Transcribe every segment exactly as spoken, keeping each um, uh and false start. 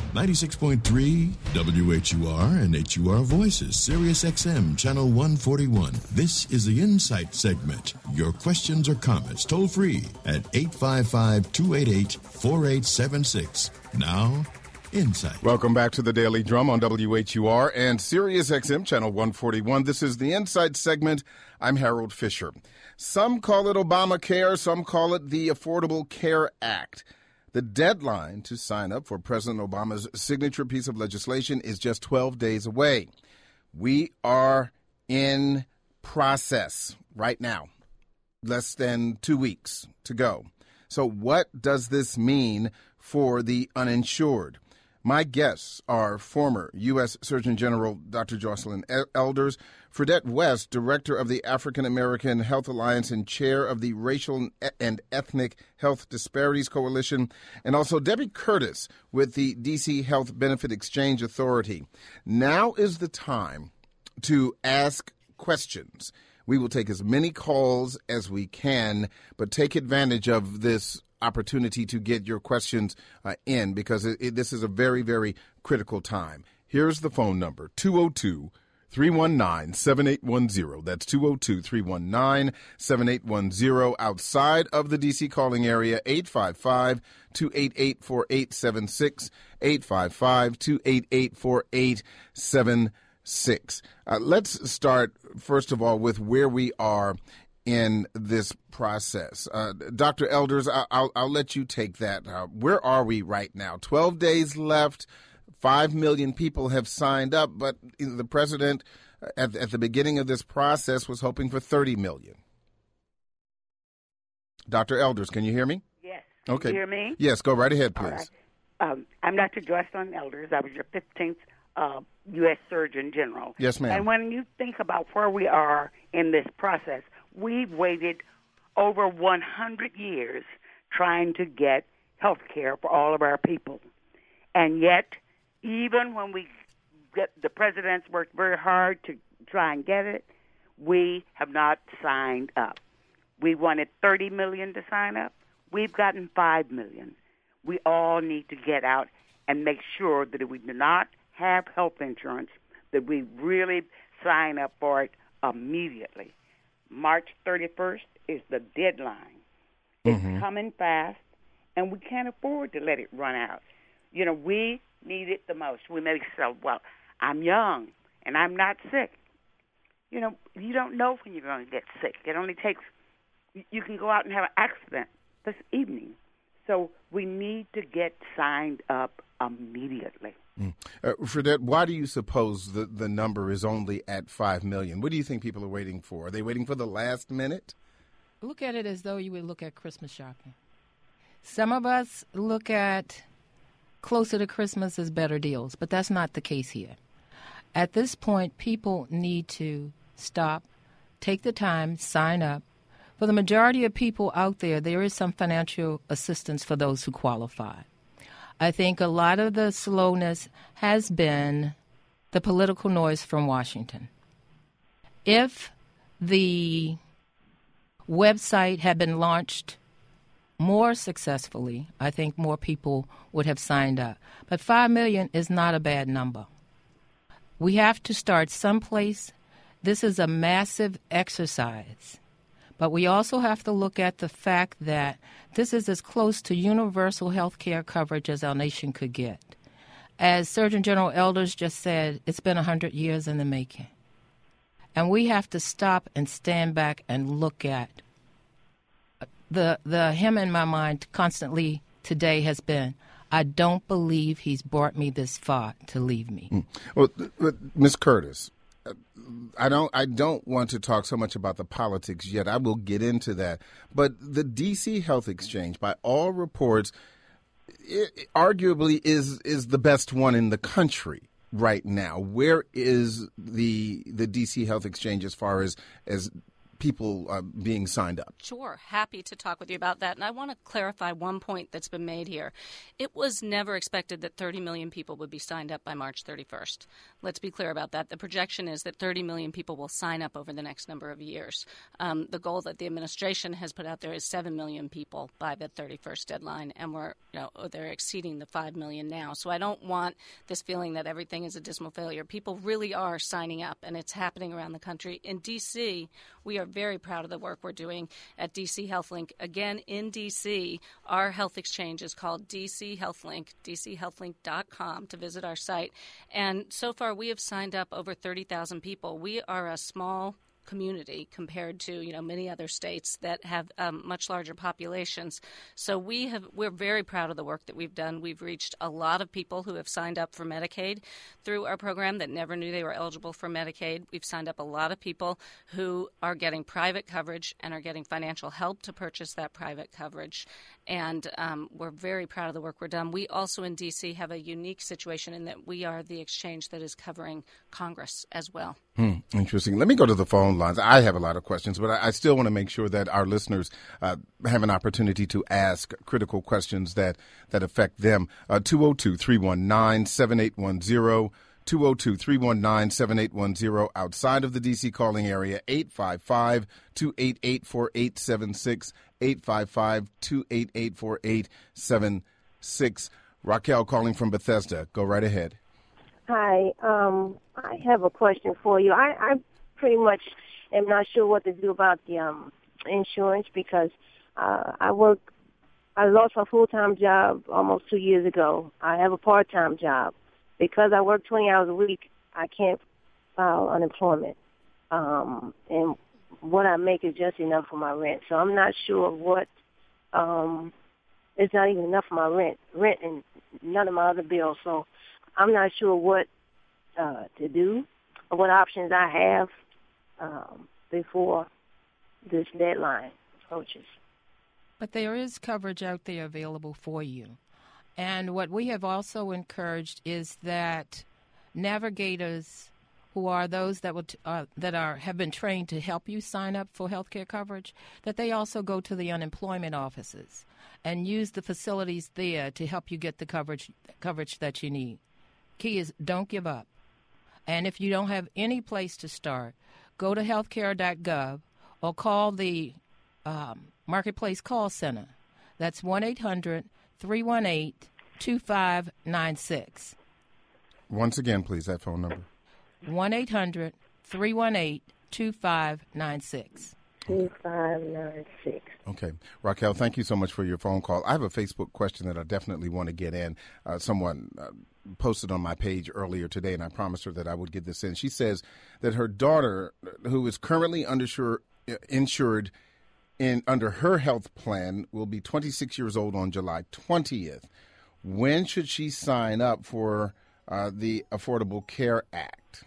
ninety-six point three W H U R and H U R Voices, Sirius X M, Channel one forty-one. This is the Insight segment. Your questions or comments toll free at eight five five, two eight eight, four eight seven six. Now, Insight. Welcome back to the Daily Drum on W H U R and Sirius X M, Channel one forty-one. This is the Insight segment. I'm Harold Fisher. Some call it Obamacare, some call it the Affordable Care Act. The deadline to sign up for President Obama's signature piece of legislation is just twelve days away. We are in process right now, less than two weeks to go. So what does this mean for the uninsured? My guests are former U S Surgeon General Doctor Jocelyn Elders, Fredette West, Director of the African American Health Alliance and Chair of the Racial and Ethnic Health Disparities Coalition, and also Debbie Curtis with the D C Health Benefit Exchange Authority. Now is the time to ask questions. We will take as many calls as we can, but take advantage of this opportunity to get your questions uh, in because it, it, this is a very, very critical time. Here's the phone number, two oh two, three one nine, seven eight one zero. That's two oh two, three one nine, seven eight one zero. Outside of the D C calling area, eight five five, two eight eight, four eight seven six, eight five five, two eight eight, four eight seven six. Uh, let's start, first of all, with where we are in this process. Uh, Doctor Elders, I- I'll, I'll let you take that. Uh, where are we right now? twelve days left. Five million people have signed up, but the president at, at the beginning of this process was hoping for thirty million. Doctor Elders, can you hear me? Yes. Okay. Can you hear me? Yes, go right ahead, please. All right. Um, I'm Doctor Jocelyn Elders. I was your fifteenth uh, U S Surgeon General. Yes, ma'am. And when you think about where we are in this process, we've waited over one hundred years trying to get health care for all of our people. And yet, even when we get, the president's worked very hard to try and get it, we have not signed up. We wanted thirty million to sign up. We've gotten five million. We all need to get out and make sure that if we do not have health insurance, that we really sign up for it immediately. March thirty-first is the deadline. It's Mm-hmm. coming fast, and we can't afford to let it run out. You know, we need it the most. We may say, well, I'm young, and I'm not sick. You know, you don't know when you're going to get sick. It only takes, you can go out and have an accident this evening. So we need to get signed up immediately. Mm. Uh, Fredette, why do you suppose the, the number is only at five million? What do you think people are waiting for? Are they waiting for the last minute? Look at it as though you would look at Christmas shopping. Some of us look at closer to Christmas as better deals, but that's not the case here. At this point, people need to stop, take the time, sign up. For the majority of people out there, there is some financial assistance for those who qualify. I think a lot of the slowness has been the political noise from Washington. If the website had been launched more successfully, I think more people would have signed up. But five million is not a bad number. We have to start someplace. This is a massive exercise. But we also have to look at the fact that this is as close to universal health care coverage as our nation could get. As Surgeon General Elders just said, it's been one hundred years in the making. And we have to stop and stand back and look at the the hymn in my mind constantly today has been, I don't believe he's brought me this far to leave me. Mm. Well, Miz Curtis, I don't I don't want to talk so much about the politics yet. I will get into that. But the D C Health Exchange, by all reports, it arguably is is the best one in the country right now. Where is the the D C Health Exchange as far as as people uh, being signed up? Sure. Happy to talk with you about that. And I want to clarify one point that's been made here. It was never expected that thirty million people would be signed up by March thirty-first. let's be clear about that. The projection is that thirty million people will sign up over the next number of years. Um, the goal that the administration has put out there is seven million people by the thirty-first deadline, and we're, you know, they're exceeding the five million now. So I don't want this feeling that everything is a dismal failure. People really are signing up, and it's happening around the country. In D C, we are very proud of the work we're doing at D C HealthLink. Again, in D C, our health exchange is called D C HealthLink, d c health link dot com to visit our site. And so far, we have signed up over thirty thousand people. We are a small community compared to, you know, many other states that have um, much larger populations. So we have, we're very proud of the work that we've done. We've reached a lot of people who have signed up for Medicaid through our program that never knew they were eligible for Medicaid. We've signed up a lot of people who are getting private coverage and are getting financial help to purchase that private coverage. And um, we're very proud of the work we're done. We also in D C have a unique situation in that we are the exchange that is covering Congress as well. Hmm, interesting. Let me go to the phone lines. I have a lot of questions, but I, I still want to make sure that our listeners uh, have an opportunity to ask critical questions that, that affect them. Uh, two oh two, three one nine, seven eight one zero, two oh two, three one nine, seven eight one zero. Outside of the D C calling area, eight five five, two eight eight, four eight seven six, eight five five, two eight eight, four eight seven six. Raquel calling from Bethesda. Go right ahead. Hi. Um, I have a question for you. I, I pretty much am not sure what to do about the um, insurance because uh, I work, I lost my full-time job almost two years ago. I have a part-time job. Because I work twenty hours a week, I can't file unemployment. Um, and what I make is just enough for my rent. So I'm not sure what, um, it's not even enough for my rent, rent and none of my other bills. So I'm not sure what uh, to do or what options I have um, before this deadline approaches. But there is coverage out there available for you. And what we have also encouraged is that navigators who are those that will t- uh, that are have been trained to help you sign up for health care coverage, that they also go to the unemployment offices and use the facilities there to help you get the coverage coverage that you need. Key is don't give up. And if you don't have any place to start, go to healthcare dot gov or call the um, Marketplace Call Center. That's one eight hundred, three one eight, two five nine six. Once again, please, that phone number. one eight hundred, three one eight, two five nine six. two five nine six. Okay. Raquel, thank you so much for your phone call. I have a Facebook question that I definitely want to get in. Uh, someone uh, posted on my page earlier today, and I promised her that I would get this in. She says that her daughter, who is currently undersure, insured in under her health plan, will be twenty-six years old on July twentieth. When should she sign up for uh, the Affordable Care Act?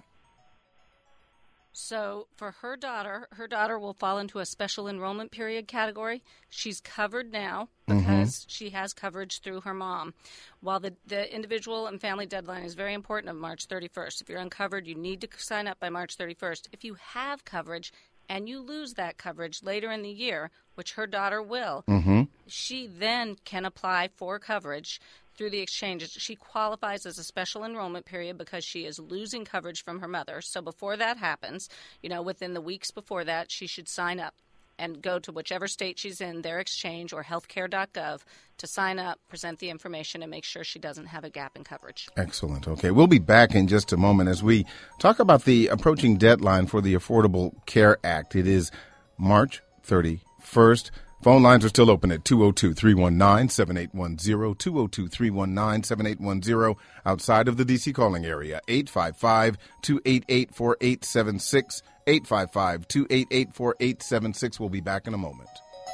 So for her daughter, her daughter will fall into a special enrollment period category. She's covered now because mm-hmm. she has coverage through her mom. While the, the individual and family deadline is very important of March thirty-first. If you're uncovered, you need to sign up by March thirty-first. If you have coverage and you lose that coverage later in the year, which her daughter will, mm-hmm. she then can apply for coverage through the exchange. She qualifies as a special enrollment period because she is losing coverage from her mother. So before that happens, you know, within the weeks before that, she should sign up and go to whichever state she's in, their exchange or healthcare dot gov to sign up, present the information, and make sure she doesn't have a gap in coverage. Excellent. Okay, we'll be back in just a moment as we talk about the approaching deadline for the Affordable Care Act. It is March thirty-first. Phone lines are still open at two oh two, three one nine, seven eight one zero, two oh two, three one nine, seven eight one zero. Outside of the D C calling area, eight five five, two eight eight, four eight seven six, eight five five, two eight eight, four eight seven six. We'll be back in a moment.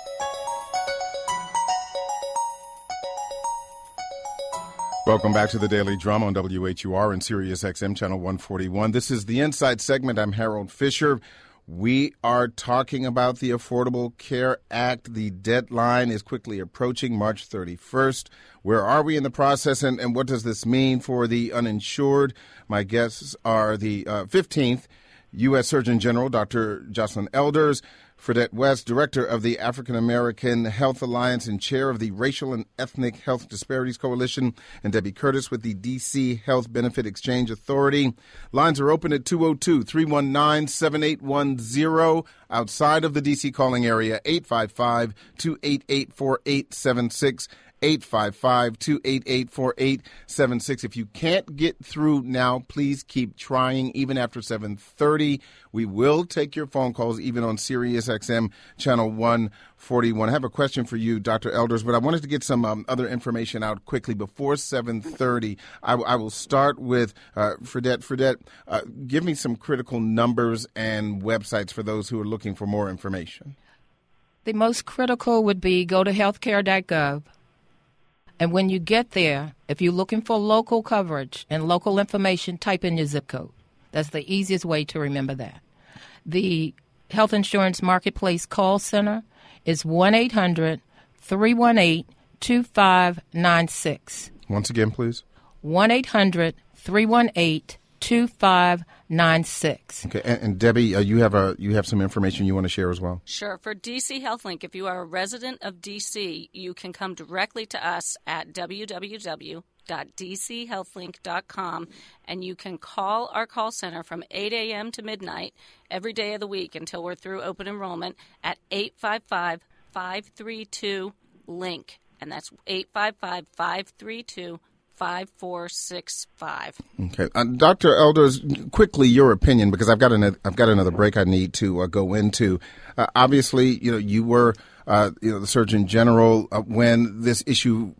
Welcome back to the Daily Drum on W H U R and Sirius X M Channel one forty-one. This is the Inside segment. I'm Harold Fisher. We are talking about the Affordable Care Act. The deadline is quickly approaching, March thirty-first. Where are we in the process, and, and what does this mean for the uninsured? My guests are the uh, fifteenth U S Surgeon General, Doctor Jocelyn Elders, Fredette West, Director of the African American Health Alliance and Chair of the Racial and Ethnic Health Disparities Coalition, and Debbie Curtis with the D C Health Benefit Exchange Authority. Lines are open at two oh two, three one nine, seven eight one zero. Outside of the D C calling area, eight five five, two eight eight, four eight seven six. eight five five, two eight eight, four eight seven six. If you can't get through now, please keep trying even after seven thirty. We will take your phone calls even on Sirius X M channel one forty-one. I have a question for you, Doctor Elders, but I wanted to get some um, other information out quickly before seven thirty. I, I will start with uh, Fredette. Fredette, uh, give me some critical numbers and websites for those who are looking for more information. The most critical would be go to healthcare dot gov. And when you get there, if you're looking for local coverage and local information, type in your zip code. That's the easiest way to remember that. The Health Insurance Marketplace call center is one eight hundred, three one eight, two five nine six. Once again, please. one eight hundred, three one eight, two five nine six. Okay, and, and Debbie, uh, you have a you have some information you want to share as well. Sure. For D C HealthLink, if you are a resident of D C, you can come directly to us at w w w dot d c health link dot com, and you can call our call center from eight a.m. to midnight every day of the week until we're through open enrollment at eight five five, five three two, link, and that's eight five five, five three two, five four six five. Okay, uh, Doctor Elders, quickly your opinion, because I've got another I've got another break I need to uh, go into. Uh, obviously, you know you were uh, you know the Surgeon General uh, when this issue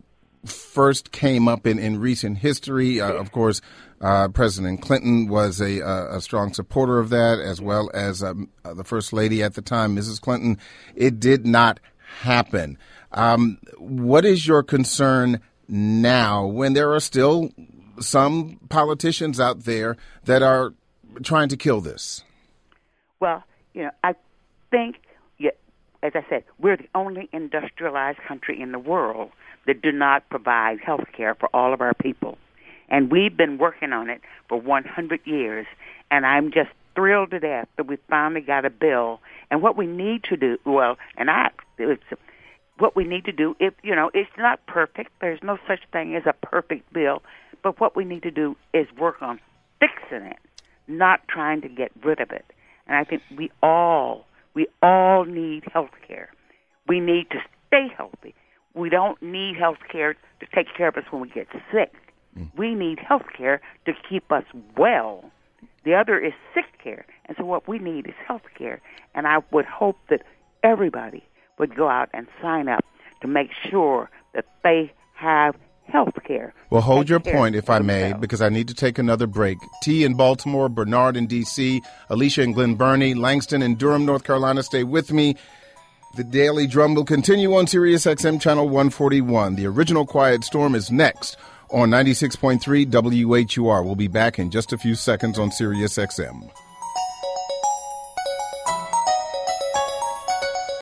first came up in, in recent history. Uh, of course, uh, President Clinton was a, a, a strong supporter of that, as well as um, uh, the First Lady at the time, Missus Clinton. It did not happen. Um, what is your concern now when there are still some politicians out there that are trying to kill this? Well, you know, I think, yeah, as I said, we're the only industrialized country in the world that do not provide health care for all of our people. And we've been working on it for one hundred years, and I'm just thrilled to death that we finally got a bill. And what we need to do, well, and I, it's, what we need to do, if you know, it's not perfect. There's no such thing as a perfect bill. But what we need to do is work on fixing it, not trying to get rid of it. And I think we all, we all need health care. We need to stay healthy. We don't need health care to take care of us when we get sick. Mm. We need health care to keep us well. The other is sick care. And so what we need is health care. And I would hope that everybody would go out and sign up to make sure that they have health care. Well, hold your point, if I may, because I need to take another break. T in Baltimore, Bernard in D C, Alicia in Glen Burnie, Langston in Durham, North Carolina. Stay with me. The Daily Drum will continue on Sirius X M channel one forty-one. The original Quiet Storm is next on ninety-six point three W H U R. We'll be back in just a few seconds on Sirius X M.